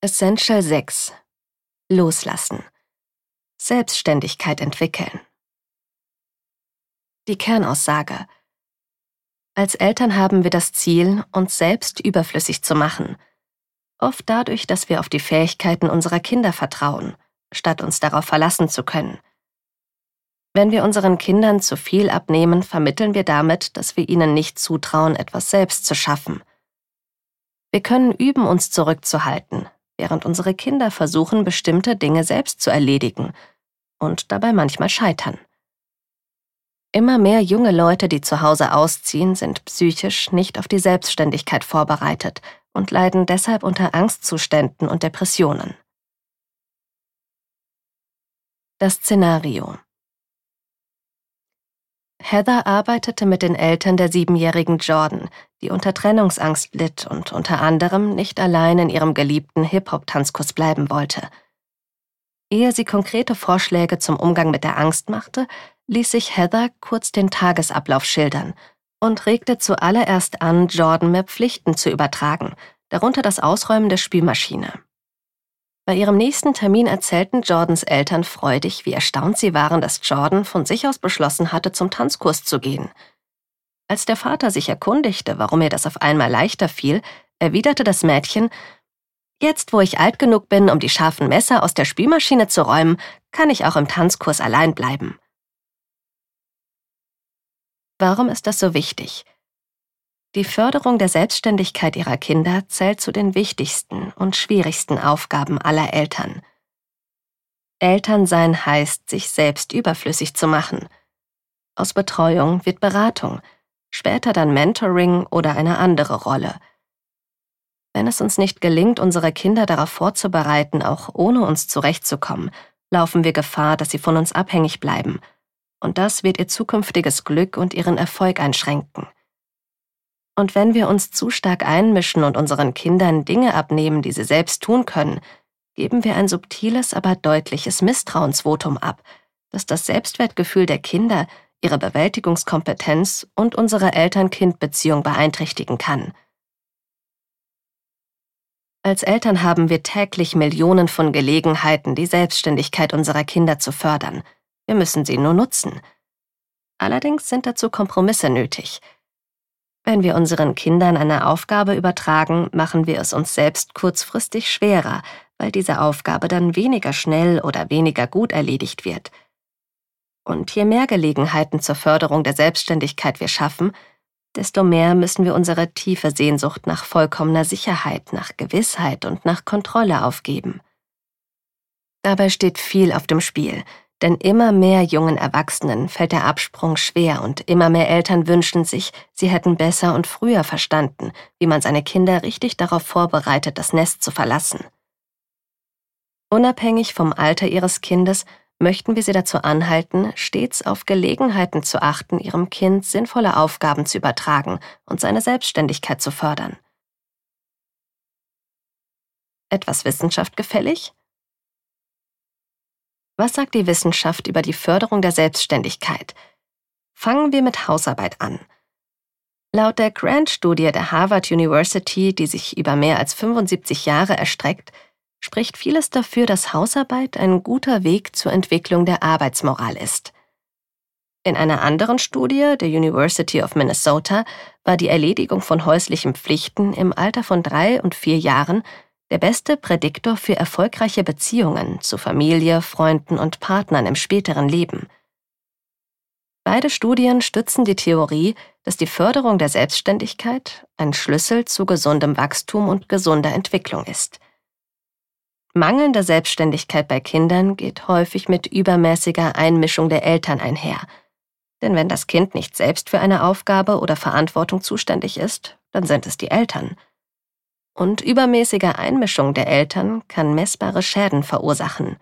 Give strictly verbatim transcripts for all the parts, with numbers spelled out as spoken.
Essential sechs. Loslassen. Selbstständigkeit entwickeln. Die Kernaussage: Als Eltern haben wir das Ziel, uns selbst überflüssig zu machen. Oft dadurch, dass wir auf die Fähigkeiten unserer Kinder vertrauen, statt uns darauf verlassen zu können. Wenn wir unseren Kindern zu viel abnehmen, vermitteln wir damit, dass wir ihnen nicht zutrauen, etwas selbst zu schaffen. Wir können üben, uns zurückzuhalten, während unsere Kinder versuchen, bestimmte Dinge selbst zu erledigen und dabei manchmal scheitern. Immer mehr junge Leute, die zu Hause ausziehen, sind psychisch nicht auf die Selbstständigkeit vorbereitet und leiden deshalb unter Angstzuständen und Depressionen. Das Szenario: Heather arbeitete mit den Eltern der siebenjährigen Jordan, die unter Trennungsangst litt und unter anderem nicht allein in ihrem geliebten Hip-Hop-Tanzkurs bleiben wollte. Ehe sie konkrete Vorschläge zum Umgang mit der Angst machte, ließ sich Heather kurz den Tagesablauf schildern und regte zuallererst an, Jordan mehr Pflichten zu übertragen, darunter das Ausräumen der Spülmaschine. Bei ihrem nächsten Termin erzählten Jordans Eltern freudig, wie erstaunt sie waren, dass Jordan von sich aus beschlossen hatte, zum Tanzkurs zu gehen. Als der Vater sich erkundigte, warum ihr das auf einmal leichter fiel, erwiderte das Mädchen: »Jetzt, wo ich alt genug bin, um die scharfen Messer aus der Spülmaschine zu räumen, kann ich auch im Tanzkurs allein bleiben.« Warum ist das so wichtig? Die Förderung der Selbstständigkeit ihrer Kinder zählt zu den wichtigsten und schwierigsten Aufgaben aller Eltern. Elternsein heißt, sich selbst überflüssig zu machen. Aus Betreuung wird Beratung, später dann Mentoring oder eine andere Rolle. Wenn es uns nicht gelingt, unsere Kinder darauf vorzubereiten, auch ohne uns zurechtzukommen, laufen wir Gefahr, dass sie von uns abhängig bleiben. Und das wird ihr zukünftiges Glück und ihren Erfolg einschränken. Und wenn wir uns zu stark einmischen und unseren Kindern Dinge abnehmen, die sie selbst tun können, geben wir ein subtiles, aber deutliches Misstrauensvotum ab, das das Selbstwertgefühl der Kinder, ihre Bewältigungskompetenz und unsere Eltern-Kind-Beziehung beeinträchtigen kann. Als Eltern haben wir täglich Millionen von Gelegenheiten, die Selbstständigkeit unserer Kinder zu fördern. Wir müssen sie nur nutzen. Allerdings sind dazu Kompromisse nötig. Wenn wir unseren Kindern eine Aufgabe übertragen, machen wir es uns selbst kurzfristig schwerer, weil diese Aufgabe dann weniger schnell oder weniger gut erledigt wird. Und je mehr Gelegenheiten zur Förderung der Selbstständigkeit wir schaffen, desto mehr müssen wir unsere tiefe Sehnsucht nach vollkommener Sicherheit, nach Gewissheit und nach Kontrolle aufgeben. Dabei steht viel auf dem Spiel, denn immer mehr jungen Erwachsenen fällt der Absprung schwer und immer mehr Eltern wünschen sich, sie hätten besser und früher verstanden, wie man seine Kinder richtig darauf vorbereitet, das Nest zu verlassen. Unabhängig vom Alter ihres Kindes möchten wir sie dazu anhalten, stets auf Gelegenheiten zu achten, ihrem Kind sinnvolle Aufgaben zu übertragen und seine Selbstständigkeit zu fördern. Etwas Wissenschaft gefällig? Was sagt die Wissenschaft über die Förderung der Selbstständigkeit? Fangen wir mit Hausarbeit an. Laut der Grant-Studie der Harvard University, die sich über mehr als fünfundsiebzig Jahre erstreckt, spricht vieles dafür, dass Hausarbeit ein guter Weg zur Entwicklung der Arbeitsmoral ist. In einer anderen Studie der University of Minnesota war die Erledigung von häuslichen Pflichten im Alter von drei und vier Jahren der beste Prädiktor für erfolgreiche Beziehungen zu Familie, Freunden und Partnern im späteren Leben. Beide Studien stützen die Theorie, dass die Förderung der Selbstständigkeit ein Schlüssel zu gesundem Wachstum und gesunder Entwicklung ist. Mangelnde Selbstständigkeit bei Kindern geht häufig mit übermäßiger Einmischung der Eltern einher. Denn wenn das Kind nicht selbst für eine Aufgabe oder Verantwortung zuständig ist, dann sind es die Eltern. Und übermäßige Einmischung der Eltern kann messbare Schäden verursachen.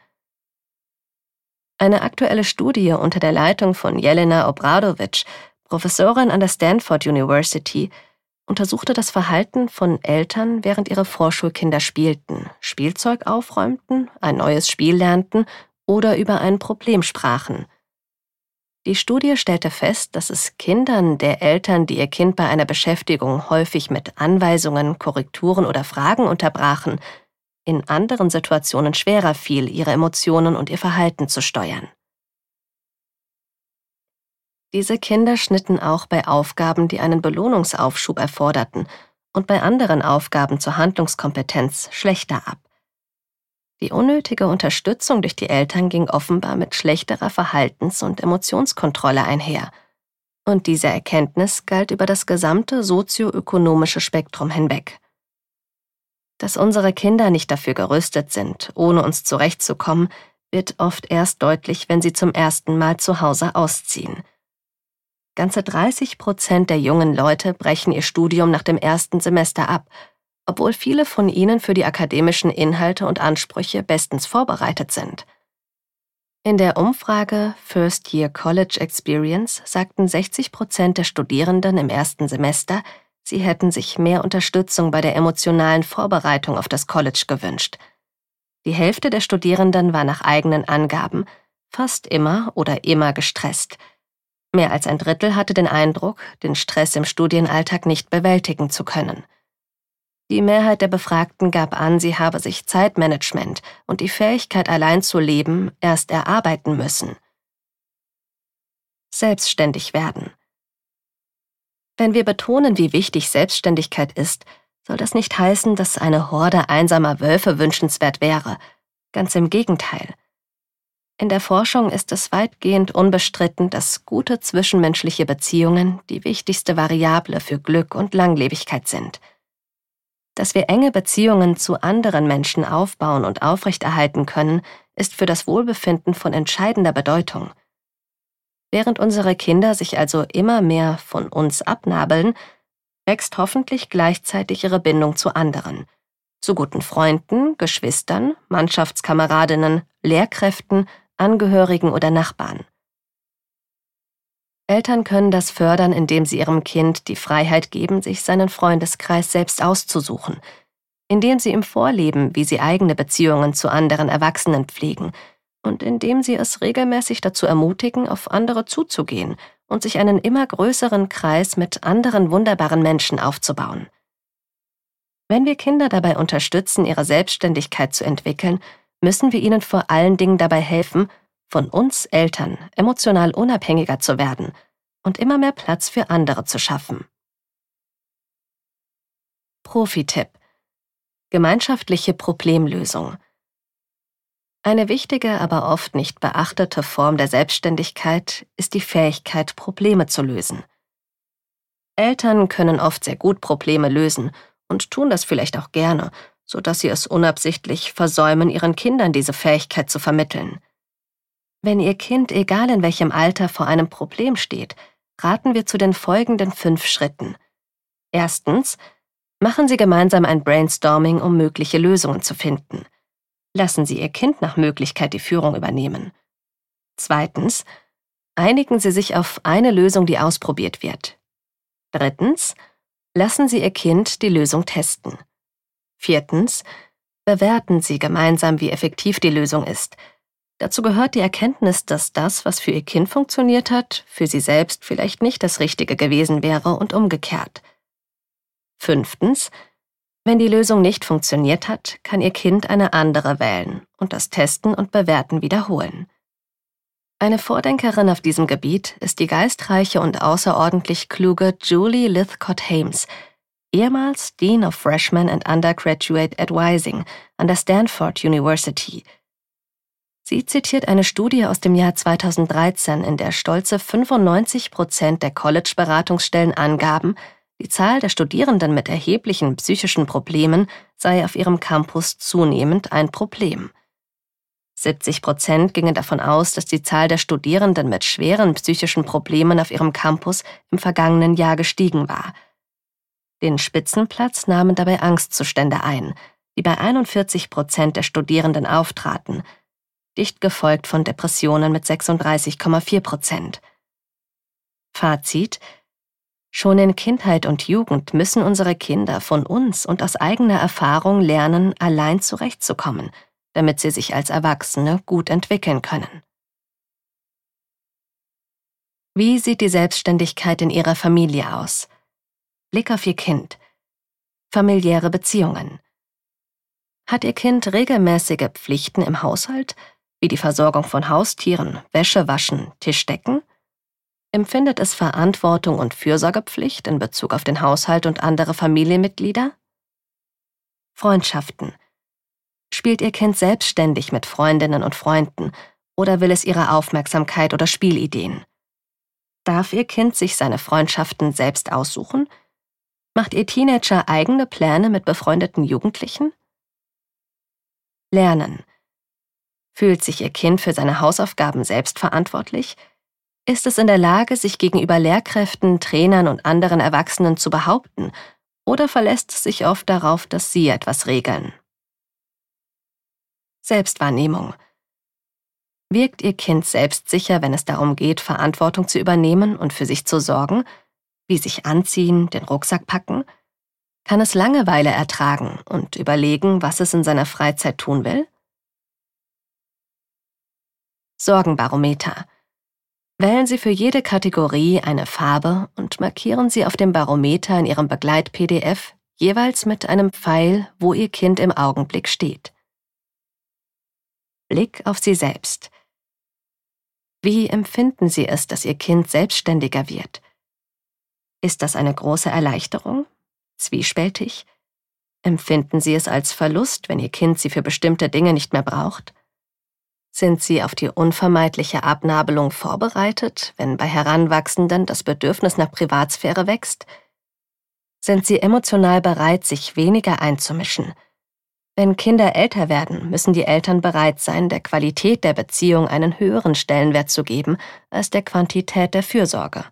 Eine aktuelle Studie unter der Leitung von Jelena Obradovic, Professorin an der Stanford University, untersuchte das Verhalten von Eltern, während ihre Vorschulkinder spielten, Spielzeug aufräumten, ein neues Spiel lernten oder über ein Problem sprachen. Die Studie stellte fest, dass es Kindern der Eltern, die ihr Kind bei einer Beschäftigung häufig mit Anweisungen, Korrekturen oder Fragen unterbrachen, in anderen Situationen schwerer fiel, ihre Emotionen und ihr Verhalten zu steuern. Diese Kinder schnitten auch bei Aufgaben, die einen Belohnungsaufschub erforderten, und bei anderen Aufgaben zur Handlungskompetenz schlechter ab. Die unnötige Unterstützung durch die Eltern ging offenbar mit schlechterer Verhaltens- und Emotionskontrolle einher. Und diese Erkenntnis galt über das gesamte sozioökonomische Spektrum hinweg. Dass unsere Kinder nicht dafür gerüstet sind, ohne uns zurechtzukommen, wird oft erst deutlich, wenn sie zum ersten Mal zu Hause ausziehen. Ganze dreißig Prozent der jungen Leute brechen ihr Studium nach dem ersten Semester ab, obwohl viele von ihnen für die akademischen Inhalte und Ansprüche bestens vorbereitet sind. In der Umfrage First Year College Experience sagten sechzig Prozent der Studierenden im ersten Semester, sie hätten sich mehr Unterstützung bei der emotionalen Vorbereitung auf das College gewünscht. Die Hälfte der Studierenden war nach eigenen Angaben fast immer oder immer gestresst. Mehr als ein Drittel hatte den Eindruck, den Stress im Studienalltag nicht bewältigen zu können. Die Mehrheit der Befragten gab an, sie habe sich Zeitmanagement und die Fähigkeit, allein zu leben, erst erarbeiten müssen. Selbstständig werden. Wenn wir betonen, wie wichtig Selbstständigkeit ist, soll das nicht heißen, dass eine Horde einsamer Wölfe wünschenswert wäre. Ganz im Gegenteil. In der Forschung ist es weitgehend unbestritten, dass gute zwischenmenschliche Beziehungen die wichtigste Variable für Glück und Langlebigkeit sind. Dass wir enge Beziehungen zu anderen Menschen aufbauen und aufrechterhalten können, ist für das Wohlbefinden von entscheidender Bedeutung. Während unsere Kinder sich also immer mehr von uns abnabeln, wächst hoffentlich gleichzeitig ihre Bindung zu anderen, zu guten Freunden, Geschwistern, Mannschaftskameradinnen, Lehrkräften, Angehörigen oder Nachbarn. Eltern können das fördern, indem sie ihrem Kind die Freiheit geben, sich seinen Freundeskreis selbst auszusuchen, indem sie ihm vorleben, wie sie eigene Beziehungen zu anderen Erwachsenen pflegen und indem sie es regelmäßig dazu ermutigen, auf andere zuzugehen und sich einen immer größeren Kreis mit anderen wunderbaren Menschen aufzubauen. Wenn wir Kinder dabei unterstützen, ihre Selbstständigkeit zu entwickeln, müssen wir ihnen vor allen Dingen dabei helfen, von uns Eltern emotional unabhängiger zu werden und immer mehr Platz für andere zu schaffen. Profi-Tipp: Gemeinschaftliche Problemlösung. Eine wichtige, aber oft nicht beachtete Form der Selbstständigkeit ist die Fähigkeit, Probleme zu lösen. Eltern können oft sehr gut Probleme lösen und tun das vielleicht auch gerne, sodass sie es unabsichtlich versäumen, ihren Kindern diese Fähigkeit zu vermitteln. Wenn Ihr Kind, egal in welchem Alter, vor einem Problem steht, raten wir zu den folgenden fünf Schritten. Erstens, machen Sie gemeinsam ein Brainstorming, um mögliche Lösungen zu finden. Lassen Sie Ihr Kind nach Möglichkeit die Führung übernehmen. Zweitens, einigen Sie sich auf eine Lösung, die ausprobiert wird. Drittens, lassen Sie Ihr Kind die Lösung testen. Viertens, bewerten Sie gemeinsam, wie effektiv die Lösung ist. Dazu gehört die Erkenntnis, dass das, was für Ihr Kind funktioniert hat, für Sie selbst vielleicht nicht das Richtige gewesen wäre und umgekehrt. Fünftens, wenn die Lösung nicht funktioniert hat, kann Ihr Kind eine andere wählen und das Testen und Bewerten wiederholen. Eine Vordenkerin auf diesem Gebiet ist die geistreiche und außerordentlich kluge Julie Lythcott-Haims, ehemals Dean of Freshman and Undergraduate Advising an der Stanford University. Sie zitiert eine Studie aus dem Jahr zweitausenddreizehn, in der stolze fünfundneunzig Prozent der College-Beratungsstellen angaben, die Zahl der Studierenden mit erheblichen psychischen Problemen sei auf ihrem Campus zunehmend ein Problem. siebzig Prozent gingen davon aus, dass die Zahl der Studierenden mit schweren psychischen Problemen auf ihrem Campus im vergangenen Jahr gestiegen war. Den Spitzenplatz nahmen dabei Angstzustände ein, die bei einundvierzig Prozent der Studierenden auftraten, dicht gefolgt von Depressionen mit sechsunddreißig Komma vier Prozent. Fazit: Schon in Kindheit und Jugend müssen unsere Kinder von uns und aus eigener Erfahrung lernen, allein zurechtzukommen, damit sie sich als Erwachsene gut entwickeln können. Wie sieht die Selbstständigkeit in Ihrer Familie aus? Blick auf Ihr Kind. Familiäre Beziehungen. Hat Ihr Kind regelmäßige Pflichten im Haushalt, wie die Versorgung von Haustieren, Wäsche waschen, Tischdecken? Empfindet es Verantwortung und Fürsorgepflicht in Bezug auf den Haushalt und andere Familienmitglieder? Freundschaften. Spielt Ihr Kind selbstständig mit Freundinnen und Freunden oder will es Ihre Aufmerksamkeit oder Spielideen? Darf Ihr Kind sich seine Freundschaften selbst aussuchen? Macht Ihr Teenager eigene Pläne mit befreundeten Jugendlichen? Lernen. Fühlt sich Ihr Kind für seine Hausaufgaben selbst verantwortlich? Ist es in der Lage, sich gegenüber Lehrkräften, Trainern und anderen Erwachsenen zu behaupten, oder verlässt es sich oft darauf, dass sie etwas regeln? Selbstwahrnehmung. Wirkt Ihr Kind selbstsicher, wenn es darum geht, Verantwortung zu übernehmen und für sich zu sorgen, wie sich anziehen, den Rucksack packen? Kann es Langeweile ertragen und überlegen, was es in seiner Freizeit tun will? Sorgenbarometer. Wählen Sie für jede Kategorie eine Farbe und markieren Sie auf dem Barometer in Ihrem Begleit-P D F jeweils mit einem Pfeil, wo Ihr Kind im Augenblick steht. Blick auf Sie selbst. Wie empfinden Sie es, dass Ihr Kind selbstständiger wird? Ist das eine große Erleichterung? Zwiespältig? Empfinden Sie es als Verlust, wenn Ihr Kind Sie für bestimmte Dinge nicht mehr braucht? Sind Sie auf die unvermeidliche Abnabelung vorbereitet, wenn bei Heranwachsenden das Bedürfnis nach Privatsphäre wächst? Sind Sie emotional bereit, sich weniger einzumischen? Wenn Kinder älter werden, müssen die Eltern bereit sein, der Qualität der Beziehung einen höheren Stellenwert zu geben als der Quantität der Fürsorge.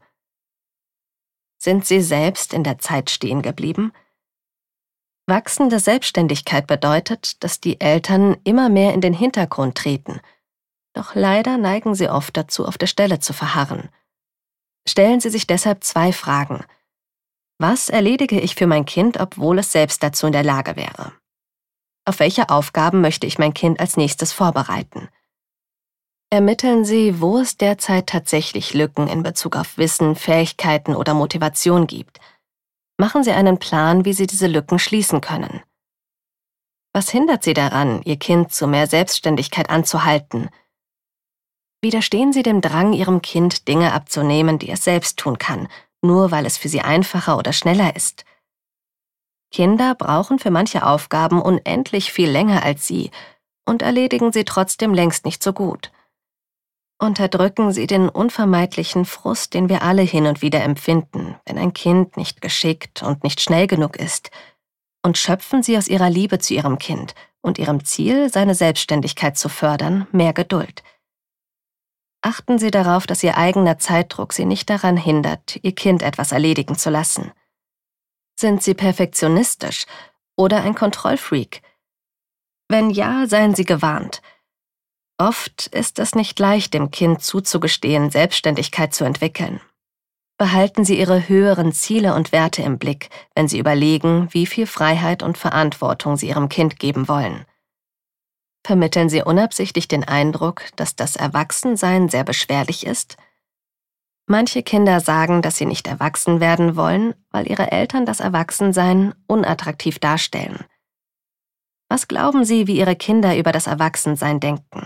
Sind Sie selbst in der Zeit stehen geblieben? Wachsende Selbstständigkeit bedeutet, dass die Eltern immer mehr in den Hintergrund treten. Doch leider neigen sie oft dazu, auf der Stelle zu verharren. Stellen Sie sich deshalb zwei Fragen. Was erledige ich für mein Kind, obwohl es selbst dazu in der Lage wäre? Auf welche Aufgaben möchte ich mein Kind als nächstes vorbereiten? Ermitteln Sie, wo es derzeit tatsächlich Lücken in Bezug auf Wissen, Fähigkeiten oder Motivation gibt. Machen Sie einen Plan, wie Sie diese Lücken schließen können. Was hindert Sie daran, Ihr Kind zu mehr Selbstständigkeit anzuhalten? Widerstehen Sie dem Drang, Ihrem Kind Dinge abzunehmen, die es selbst tun kann, nur weil es für Sie einfacher oder schneller ist. Kinder brauchen für manche Aufgaben unendlich viel länger als Sie und erledigen sie trotzdem längst nicht so gut. Unterdrücken Sie den unvermeidlichen Frust, den wir alle hin und wieder empfinden, wenn ein Kind nicht geschickt und nicht schnell genug ist, und schöpfen Sie aus Ihrer Liebe zu Ihrem Kind und Ihrem Ziel, seine Selbstständigkeit zu fördern, mehr Geduld. Achten Sie darauf, dass Ihr eigener Zeitdruck Sie nicht daran hindert, Ihr Kind etwas erledigen zu lassen. Sind Sie perfektionistisch oder ein Kontrollfreak? Wenn ja, seien Sie gewarnt. Oft ist es nicht leicht, dem Kind zuzugestehen, Selbstständigkeit zu entwickeln. Behalten Sie Ihre höheren Ziele und Werte im Blick, wenn Sie überlegen, wie viel Freiheit und Verantwortung Sie Ihrem Kind geben wollen. Vermitteln Sie unabsichtlich den Eindruck, dass das Erwachsensein sehr beschwerlich ist? Manche Kinder sagen, dass sie nicht erwachsen werden wollen, weil ihre Eltern das Erwachsensein unattraktiv darstellen. Was glauben Sie, wie Ihre Kinder über das Erwachsensein denken?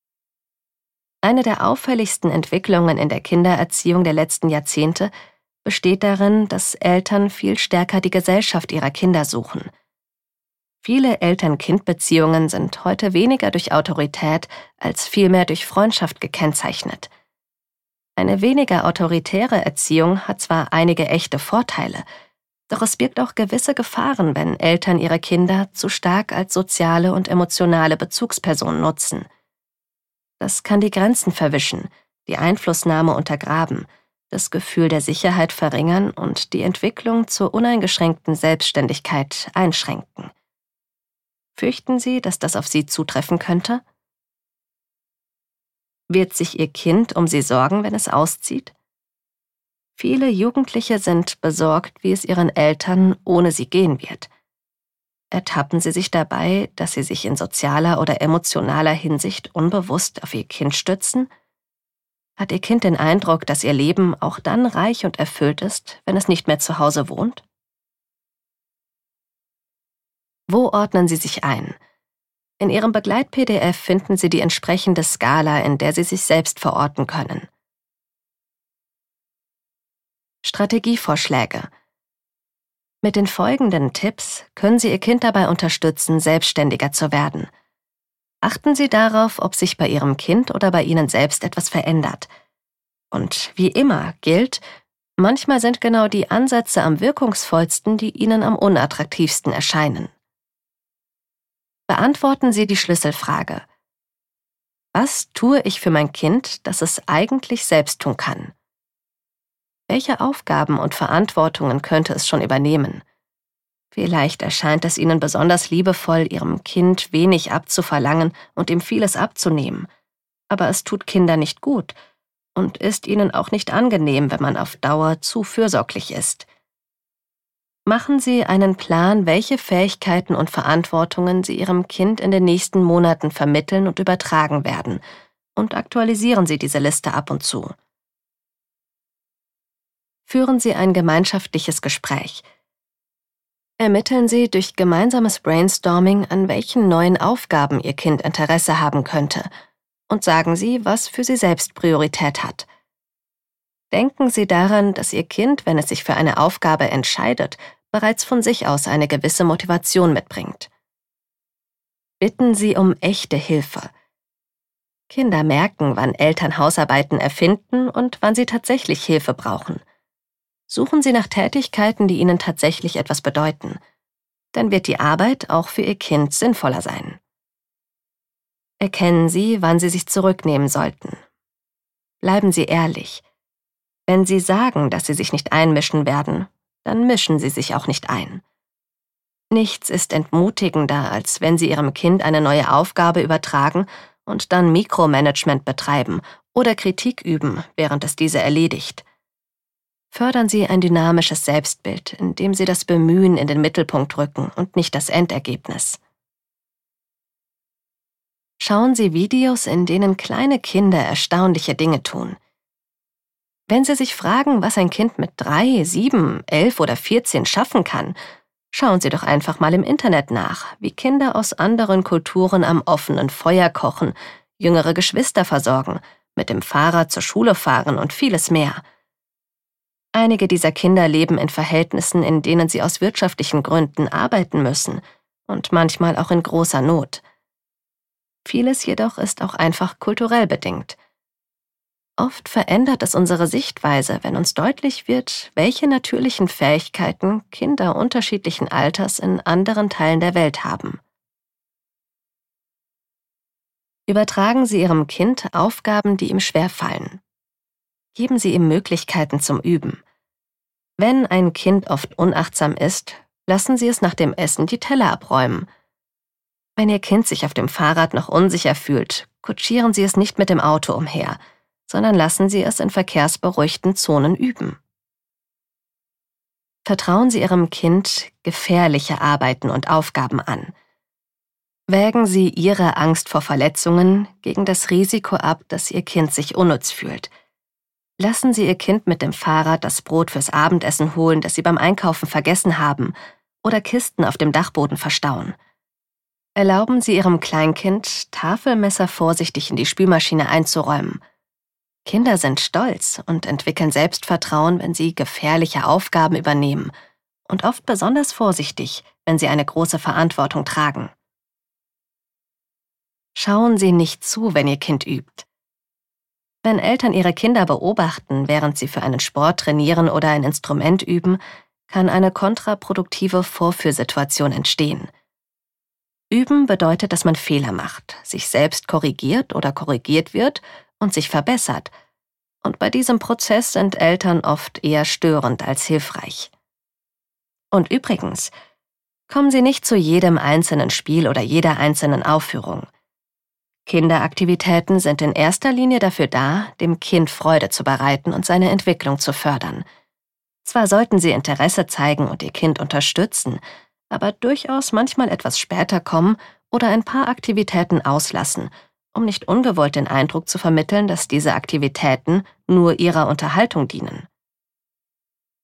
Eine der auffälligsten Entwicklungen in der Kindererziehung der letzten Jahrzehnte besteht darin, dass Eltern viel stärker die Gesellschaft ihrer Kinder suchen. Viele Eltern-Kind-Beziehungen sind heute weniger durch Autorität als vielmehr durch Freundschaft gekennzeichnet. Eine weniger autoritäre Erziehung hat zwar einige echte Vorteile, doch es birgt auch gewisse Gefahren, wenn Eltern ihre Kinder zu stark als soziale und emotionale Bezugsperson nutzen. Das kann die Grenzen verwischen, die Einflussnahme untergraben, das Gefühl der Sicherheit verringern und die Entwicklung zur uneingeschränkten Selbstständigkeit einschränken. Fürchten Sie, dass das auf Sie zutreffen könnte? Wird sich Ihr Kind um Sie sorgen, wenn es auszieht? Viele Jugendliche sind besorgt, wie es ihren Eltern ohne sie gehen wird. Ertappen Sie sich dabei, dass Sie sich in sozialer oder emotionaler Hinsicht unbewusst auf Ihr Kind stützen? Hat Ihr Kind den Eindruck, dass Ihr Leben auch dann reich und erfüllt ist, wenn es nicht mehr zu Hause wohnt? Wo ordnen Sie sich ein? In Ihrem Begleit-P D F finden Sie die entsprechende Skala, in der Sie sich selbst verorten können. Strategievorschläge. Mit den folgenden Tipps können Sie Ihr Kind dabei unterstützen, selbstständiger zu werden. Achten Sie darauf, ob sich bei Ihrem Kind oder bei Ihnen selbst etwas verändert. Und wie immer gilt, manchmal sind genau die Ansätze am wirkungsvollsten, die Ihnen am unattraktivsten erscheinen. Beantworten Sie die Schlüsselfrage: Was tue ich für mein Kind, das es eigentlich selbst tun kann? Welche Aufgaben und Verantwortungen könnte es schon übernehmen? Vielleicht erscheint es Ihnen besonders liebevoll, Ihrem Kind wenig abzuverlangen und ihm vieles abzunehmen. Aber es tut Kindern nicht gut und ist ihnen auch nicht angenehm, wenn man auf Dauer zu fürsorglich ist. Machen Sie einen Plan, welche Fähigkeiten und Verantwortungen Sie Ihrem Kind in den nächsten Monaten vermitteln und übertragen werden, und aktualisieren Sie diese Liste ab und zu. Führen Sie ein gemeinschaftliches Gespräch. Ermitteln Sie durch gemeinsames Brainstorming, an welchen neuen Aufgaben Ihr Kind Interesse haben könnte, und sagen Sie, was für Sie selbst Priorität hat. Denken Sie daran, dass Ihr Kind, wenn es sich für eine Aufgabe entscheidet, bereits von sich aus eine gewisse Motivation mitbringt. Bitten Sie um echte Hilfe. Kinder merken, wann Eltern Hausarbeiten erfinden und wann sie tatsächlich Hilfe brauchen. Suchen Sie nach Tätigkeiten, die Ihnen tatsächlich etwas bedeuten. Dann wird die Arbeit auch für Ihr Kind sinnvoller sein. Erkennen Sie, wann Sie sich zurücknehmen sollten. Bleiben Sie ehrlich. Wenn Sie sagen, dass Sie sich nicht einmischen werden, dann mischen Sie sich auch nicht ein. Nichts ist entmutigender, als wenn Sie Ihrem Kind eine neue Aufgabe übertragen und dann Mikromanagement betreiben oder Kritik üben, während es diese erledigt. Fördern Sie ein dynamisches Selbstbild, indem Sie das Bemühen in den Mittelpunkt rücken und nicht das Endergebnis. Schauen Sie Videos, in denen kleine Kinder erstaunliche Dinge tun. Wenn Sie sich fragen, was ein Kind mit drei, sieben, elf oder vierzehn schaffen kann, schauen Sie doch einfach mal im Internet nach, wie Kinder aus anderen Kulturen am offenen Feuer kochen, jüngere Geschwister versorgen, mit dem Fahrrad zur Schule fahren und vieles mehr. Einige dieser Kinder leben in Verhältnissen, in denen sie aus wirtschaftlichen Gründen arbeiten müssen und manchmal auch in großer Not. Vieles jedoch ist auch einfach kulturell bedingt. Oft verändert es unsere Sichtweise, wenn uns deutlich wird, welche natürlichen Fähigkeiten Kinder unterschiedlichen Alters in anderen Teilen der Welt haben. Übertragen Sie Ihrem Kind Aufgaben, die ihm schwerfallen. Geben Sie ihm Möglichkeiten zum Üben. Wenn ein Kind oft unachtsam ist, lassen Sie es nach dem Essen die Teller abräumen. Wenn Ihr Kind sich auf dem Fahrrad noch unsicher fühlt, kutschieren Sie es nicht mit dem Auto umher, sondern lassen Sie es in verkehrsberuhigten Zonen üben. Vertrauen Sie Ihrem Kind gefährliche Arbeiten und Aufgaben an. Wägen Sie Ihre Angst vor Verletzungen gegen das Risiko ab, dass Ihr Kind sich unnütz fühlt. Lassen Sie Ihr Kind mit dem Fahrrad das Brot fürs Abendessen holen, das Sie beim Einkaufen vergessen haben, oder Kisten auf dem Dachboden verstauen. Erlauben Sie Ihrem Kleinkind, Tafelmesser vorsichtig in die Spülmaschine einzuräumen. Kinder sind stolz und entwickeln Selbstvertrauen, wenn sie gefährliche Aufgaben übernehmen und oft besonders vorsichtig, wenn sie eine große Verantwortung tragen. Schauen Sie nicht zu, wenn Ihr Kind übt. Wenn Eltern ihre Kinder beobachten, während sie für einen Sport trainieren oder ein Instrument üben, kann eine kontraproduktive Vorführsituation entstehen. Üben bedeutet, dass man Fehler macht, sich selbst korrigiert oder korrigiert wird und sich verbessert. Und bei diesem Prozess sind Eltern oft eher störend als hilfreich. Und übrigens, kommen Sie nicht zu jedem einzelnen Spiel oder jeder einzelnen Aufführung. Kinderaktivitäten sind in erster Linie dafür da, dem Kind Freude zu bereiten und seine Entwicklung zu fördern. Zwar sollten Sie Interesse zeigen und Ihr Kind unterstützen, aber durchaus manchmal etwas später kommen oder ein paar Aktivitäten auslassen, um nicht ungewollt den Eindruck zu vermitteln, dass diese Aktivitäten nur Ihrer Unterhaltung dienen.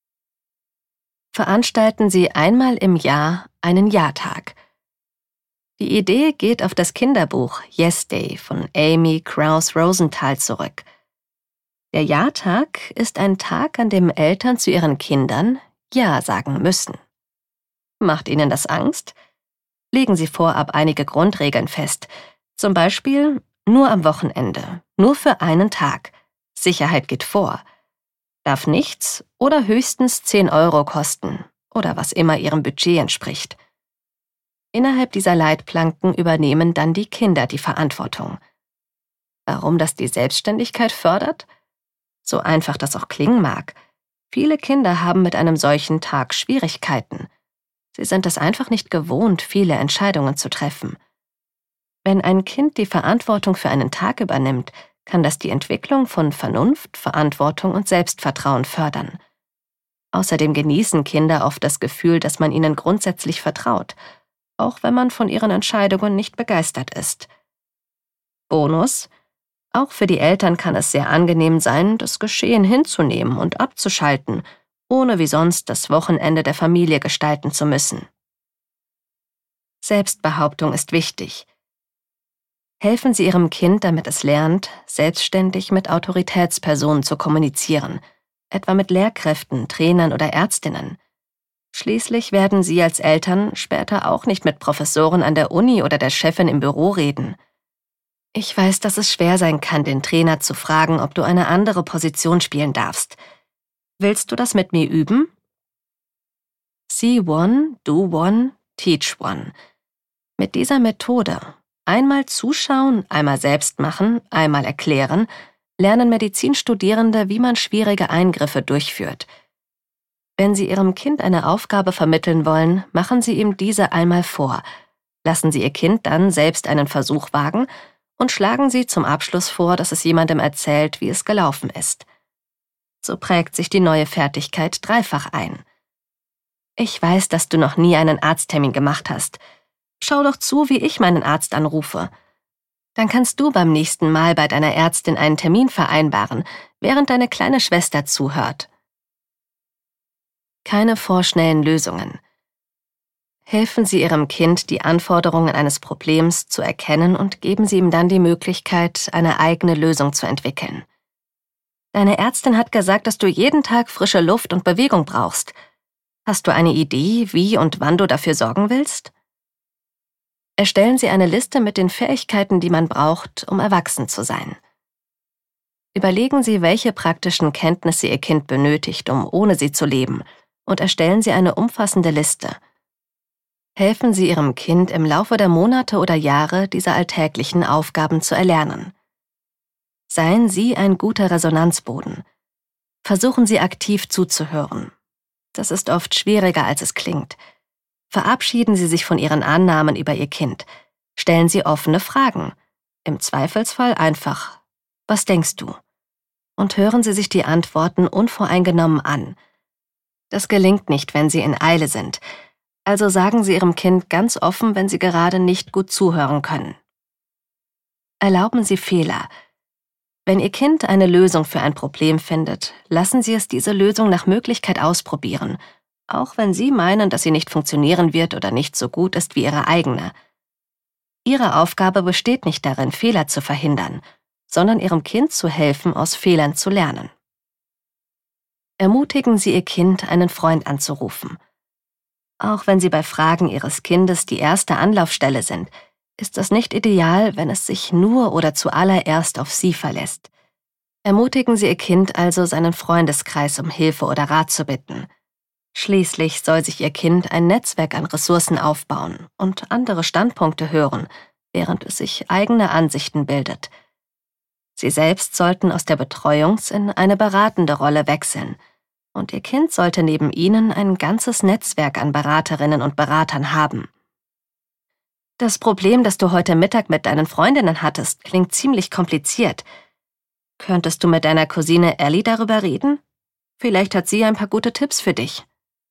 Veranstalten Sie einmal im Jahr einen Jahrtag. Die Idee geht auf das Kinderbuch Yes Day von Amy Krauss Rosenthal zurück. Der Ja-Tag ist ein Tag, an dem Eltern zu ihren Kindern Ja sagen müssen. Macht Ihnen das Angst? Legen Sie vorab einige Grundregeln fest. Zum Beispiel nur am Wochenende, nur für einen Tag. Sicherheit geht vor. Darf nichts oder höchstens zehn Euro kosten oder was immer Ihrem Budget entspricht. Innerhalb dieser Leitplanken übernehmen dann die Kinder die Verantwortung. Warum das die Selbstständigkeit fördert? So einfach das auch klingen mag. Viele Kinder haben mit einem solchen Tag Schwierigkeiten. Sie sind es einfach nicht gewohnt, viele Entscheidungen zu treffen. Wenn ein Kind die Verantwortung für einen Tag übernimmt, kann das die Entwicklung von Vernunft, Verantwortung und Selbstvertrauen fördern. Außerdem genießen Kinder oft das Gefühl, dass man ihnen grundsätzlich vertraut, auch wenn man von ihren Entscheidungen nicht begeistert ist. Bonus: Auch für die Eltern kann es sehr angenehm sein, das Geschehen hinzunehmen und abzuschalten, ohne wie sonst das Wochenende der Familie gestalten zu müssen. Selbstbehauptung ist wichtig. Helfen Sie Ihrem Kind, damit es lernt, selbstständig mit Autoritätspersonen zu kommunizieren, etwa mit Lehrkräften, Trainern oder Ärztinnen. Schließlich werden Sie als Eltern später auch nicht mit Professoren an der Uni oder der Chefin im Büro reden. Ich weiß, dass es schwer sein kann, den Trainer zu fragen, ob du eine andere Position spielen darfst. Willst du das mit mir üben? See one, do one, teach one. Mit dieser Methode, einmal zuschauen, einmal selbst machen, einmal erklären, lernen Medizinstudierende, wie man schwierige Eingriffe durchführt. Wenn Sie Ihrem Kind eine Aufgabe vermitteln wollen, machen Sie ihm diese einmal vor. Lassen Sie Ihr Kind dann selbst einen Versuch wagen und schlagen Sie zum Abschluss vor, dass es jemandem erzählt, wie es gelaufen ist. So prägt sich die neue Fertigkeit dreifach ein. Ich weiß, dass du noch nie einen Arzttermin gemacht hast. Schau doch zu, wie ich meinen Arzt anrufe. Dann kannst du beim nächsten Mal bei deiner Ärztin einen Termin vereinbaren, während deine kleine Schwester zuhört. Keine vorschnellen Lösungen. Helfen Sie Ihrem Kind, die Anforderungen eines Problems zu erkennen und geben Sie ihm dann die Möglichkeit, eine eigene Lösung zu entwickeln. Deine Ärztin hat gesagt, dass du jeden Tag frische Luft und Bewegung brauchst. Hast du eine Idee, wie und wann du dafür sorgen willst? Erstellen Sie eine Liste mit den Fähigkeiten, die man braucht, um erwachsen zu sein. Überlegen Sie, welche praktischen Kenntnisse Ihr Kind benötigt, um ohne sie zu leben, und erstellen Sie eine umfassende Liste. Helfen Sie Ihrem Kind im Laufe der Monate oder Jahre, diese alltäglichen Aufgaben zu erlernen. Seien Sie ein guter Resonanzboden. Versuchen Sie aktiv zuzuhören. Das ist oft schwieriger, als es klingt. Verabschieden Sie sich von Ihren Annahmen über Ihr Kind. Stellen Sie offene Fragen. Im Zweifelsfall einfach: Was denkst du? Und hören Sie sich die Antworten unvoreingenommen an. Das gelingt nicht, wenn Sie in Eile sind. Also sagen Sie Ihrem Kind ganz offen, wenn Sie gerade nicht gut zuhören können. Erlauben Sie Fehler. Wenn Ihr Kind eine Lösung für ein Problem findet, lassen Sie es diese Lösung nach Möglichkeit ausprobieren, auch wenn Sie meinen, dass sie nicht funktionieren wird oder nicht so gut ist wie Ihre eigene. Ihre Aufgabe besteht nicht darin, Fehler zu verhindern, sondern Ihrem Kind zu helfen, aus Fehlern zu lernen. Ermutigen Sie Ihr Kind, einen Freund anzurufen. Auch wenn Sie bei Fragen Ihres Kindes die erste Anlaufstelle sind, ist es nicht ideal, wenn es sich nur oder zuallererst auf Sie verlässt. Ermutigen Sie Ihr Kind also, seinen Freundeskreis um Hilfe oder Rat zu bitten. Schließlich soll sich Ihr Kind ein Netzwerk an Ressourcen aufbauen und andere Standpunkte hören, während es sich eigene Ansichten bildet. Sie selbst sollten aus der Betreuungs- in eine beratende Rolle wechseln, und Ihr Kind sollte neben Ihnen ein ganzes Netzwerk an Beraterinnen und Beratern haben. Das Problem, das du heute Mittag mit deinen Freundinnen hattest, klingt ziemlich kompliziert. Könntest du mit deiner Cousine Ellie darüber reden? Vielleicht hat sie ein paar gute Tipps für dich.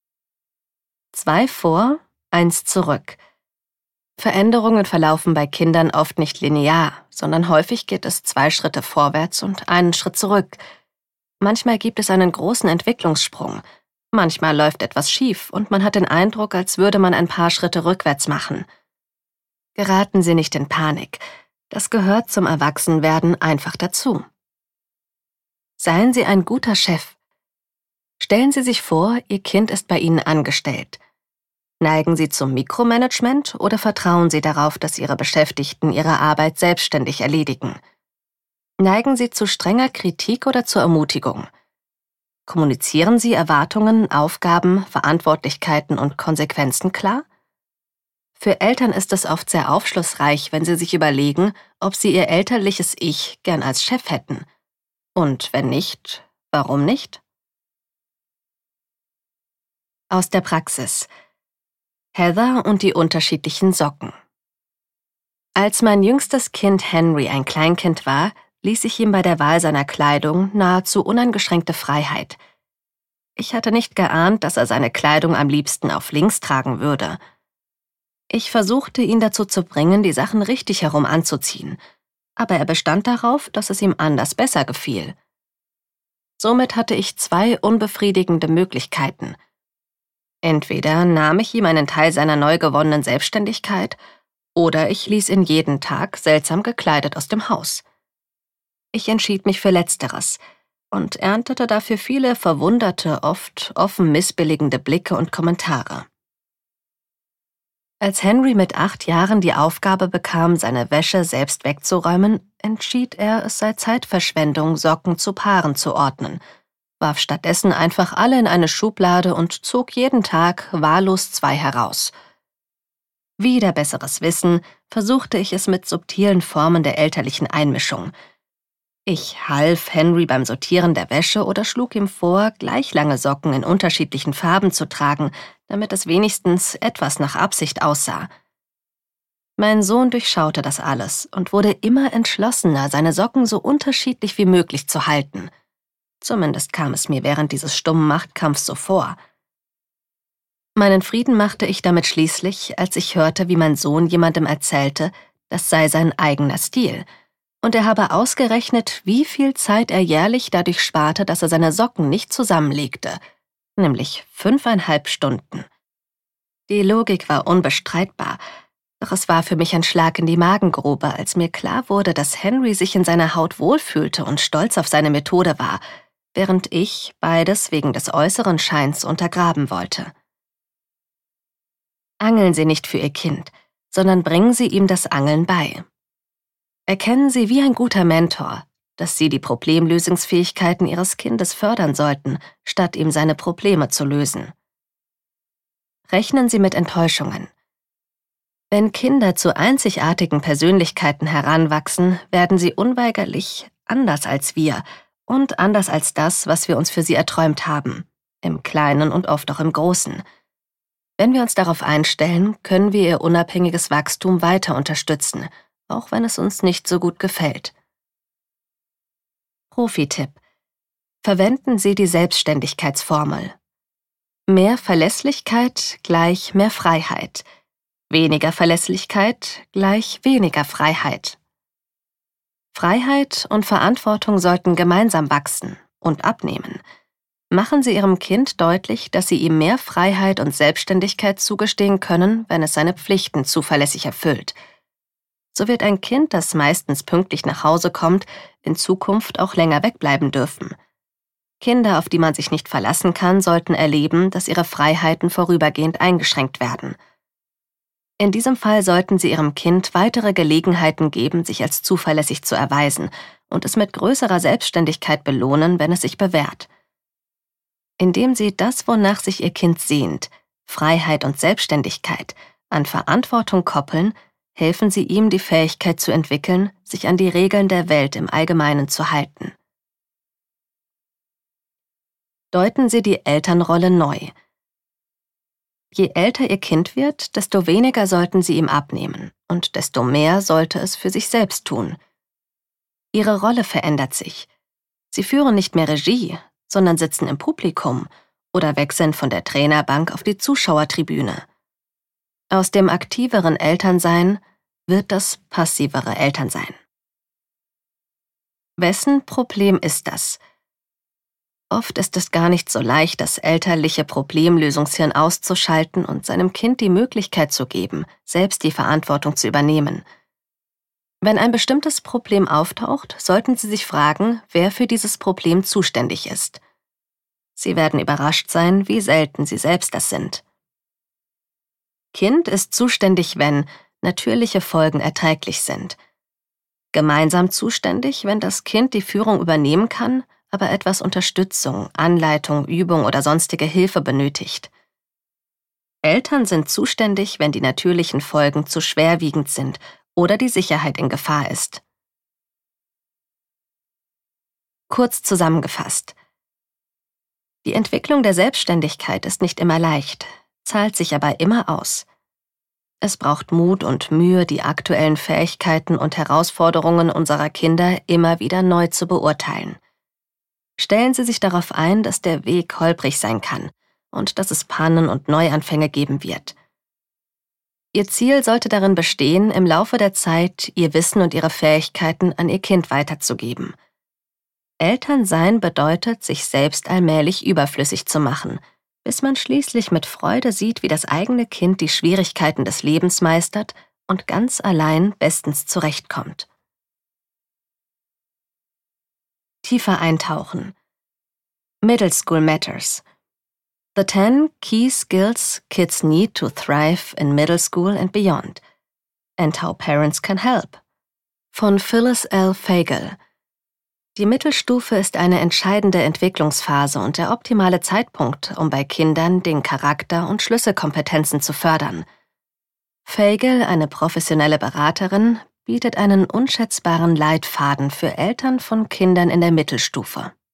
Zwei vor, eins zurück. Veränderungen verlaufen bei Kindern oft nicht linear, sondern häufig geht es zwei Schritte vorwärts und einen Schritt zurück. Manchmal gibt es einen großen Entwicklungssprung. Manchmal läuft etwas schief und man hat den Eindruck, als würde man ein paar Schritte rückwärts machen. Geraten Sie nicht in Panik. Das gehört zum Erwachsenwerden einfach dazu. Seien Sie ein guter Chef. Stellen Sie sich vor, Ihr Kind ist bei Ihnen angestellt. Neigen Sie zum Mikromanagement oder vertrauen Sie darauf, dass Ihre Beschäftigten ihre Arbeit selbstständig erledigen? Neigen Sie zu strenger Kritik oder zur Ermutigung? Kommunizieren Sie Erwartungen, Aufgaben, Verantwortlichkeiten und Konsequenzen klar? Für Eltern ist es oft sehr aufschlussreich, wenn sie sich überlegen, ob sie ihr elterliches Ich gern als Chef hätten. Und wenn nicht, warum nicht? Aus der Praxis. Heather und die unterschiedlichen Socken. Als mein jüngstes Kind Henry ein Kleinkind war, ließ ich ihm bei der Wahl seiner Kleidung nahezu uneingeschränkte Freiheit. Ich hatte nicht geahnt, dass er seine Kleidung am liebsten auf links tragen würde. Ich versuchte, ihn dazu zu bringen, die Sachen richtig herum anzuziehen, aber er bestand darauf, dass es ihm anders besser gefiel. Somit hatte ich zwei unbefriedigende Möglichkeiten. Entweder nahm ich ihm einen Teil seiner neu gewonnenen Selbstständigkeit, oder ich ließ ihn jeden Tag seltsam gekleidet aus dem Haus. Ich entschied mich für Letzteres und erntete dafür viele verwunderte, oft offen missbilligende Blicke und Kommentare. Als Henry mit acht Jahren die Aufgabe bekam, seine Wäsche selbst wegzuräumen, entschied er, es sei Zeitverschwendung, Socken zu Paaren zu ordnen, warf stattdessen einfach alle in eine Schublade und zog jeden Tag wahllos zwei heraus. Wider besseres Wissen versuchte ich es mit subtilen Formen der elterlichen Einmischung. Ich half Henry beim Sortieren der Wäsche oder schlug ihm vor, gleich lange Socken in unterschiedlichen Farben zu tragen, damit es wenigstens etwas nach Absicht aussah. Mein Sohn durchschaute das alles und wurde immer entschlossener, seine Socken so unterschiedlich wie möglich zu halten. Zumindest kam es mir während dieses stummen Machtkampfs so vor. Meinen Frieden machte ich damit schließlich, als ich hörte, wie mein Sohn jemandem erzählte, das sei sein eigener Stil, und er habe ausgerechnet, wie viel Zeit er jährlich dadurch sparte, dass er seine Socken nicht zusammenlegte, nämlich fünfeinhalb Stunden. Die Logik war unbestreitbar, doch es war für mich ein Schlag in die Magengrube, als mir klar wurde, dass Henry sich in seiner Haut wohlfühlte und stolz auf seine Methode war, während ich beides wegen des äußeren Scheins untergraben wollte. Angeln Sie nicht für Ihr Kind, sondern bringen Sie ihm das Angeln bei. Erkennen Sie wie ein guter Mentor, dass Sie die Problemlösungsfähigkeiten Ihres Kindes fördern sollten, statt ihm seine Probleme zu lösen. Rechnen Sie mit Enttäuschungen. Wenn Kinder zu einzigartigen Persönlichkeiten heranwachsen, werden sie unweigerlich anders als wir und anders als das, was wir uns für sie erträumt haben, im Kleinen und oft auch im Großen. Wenn wir uns darauf einstellen, können wir ihr unabhängiges Wachstum weiter unterstützen, auch wenn es uns nicht so gut gefällt. Profi-Tipp: Verwenden Sie die Selbstständigkeitsformel. Mehr Verlässlichkeit gleich mehr Freiheit. Weniger Verlässlichkeit gleich weniger Freiheit. Freiheit und Verantwortung sollten gemeinsam wachsen und abnehmen. Machen Sie Ihrem Kind deutlich, dass Sie ihm mehr Freiheit und Selbstständigkeit zugestehen können, wenn es seine Pflichten zuverlässig erfüllt. So wird ein Kind, das meistens pünktlich nach Hause kommt, in Zukunft auch länger wegbleiben dürfen. Kinder, auf die man sich nicht verlassen kann, sollten erleben, dass ihre Freiheiten vorübergehend eingeschränkt werden. In diesem Fall sollten Sie Ihrem Kind weitere Gelegenheiten geben, sich als zuverlässig zu erweisen und es mit größerer Selbstständigkeit belohnen, wenn es sich bewährt. Indem Sie das, wonach sich Ihr Kind sehnt, Freiheit und Selbstständigkeit, an Verantwortung koppeln, helfen Sie ihm, die Fähigkeit zu entwickeln, sich an die Regeln der Welt im Allgemeinen zu halten. Deuten Sie die Elternrolle neu. Je älter Ihr Kind wird, desto weniger sollten Sie ihm abnehmen und desto mehr sollte es für sich selbst tun. Ihre Rolle verändert sich. Sie führen nicht mehr Regie, sondern sitzen im Publikum oder wechseln von der Trainerbank auf die Zuschauertribüne. Aus dem aktiveren Elternsein wird das passivere Elternsein. Wessen Problem ist das? Oft ist es gar nicht so leicht, das elterliche Problemlösungshirn auszuschalten und seinem Kind die Möglichkeit zu geben, selbst die Verantwortung zu übernehmen. Wenn ein bestimmtes Problem auftaucht, sollten Sie sich fragen, wer für dieses Problem zuständig ist. Sie werden überrascht sein, wie selten Sie selbst das sind. Kind ist zuständig, wenn natürliche Folgen erträglich sind. Gemeinsam zuständig, wenn das Kind die Führung übernehmen kann, aber etwas Unterstützung, Anleitung, Übung oder sonstige Hilfe benötigt. Eltern sind zuständig, wenn die natürlichen Folgen zu schwerwiegend sind oder die Sicherheit in Gefahr ist. Kurz zusammengefasst. Die Entwicklung der Selbstständigkeit ist nicht immer leicht, zahlt sich aber immer aus. Es braucht Mut und Mühe, die aktuellen Fähigkeiten und Herausforderungen unserer Kinder immer wieder neu zu beurteilen. Stellen Sie sich darauf ein, dass der Weg holprig sein kann und dass es Pannen und Neuanfänge geben wird. Ihr Ziel sollte darin bestehen, im Laufe der Zeit Ihr Wissen und Ihre Fähigkeiten an Ihr Kind weiterzugeben. Elternsein bedeutet, sich selbst allmählich überflüssig zu machen, bis man schließlich mit Freude sieht, wie das eigene Kind die Schwierigkeiten des Lebens meistert und ganz allein bestens zurechtkommt. Tiefer eintauchen. Middle School Matters. The ten Key Skills Kids Need to Thrive in Middle School and Beyond and How Parents Can Help von Phyllis L. Fagel. Die Mittelstufe ist eine entscheidende Entwicklungsphase und der optimale Zeitpunkt, um bei Kindern den Charakter- und Schlüsselkompetenzen zu fördern. Fagel, eine professionelle Beraterin, bietet einen unschätzbaren Leitfaden für Eltern von Kindern in der Mittelstufe.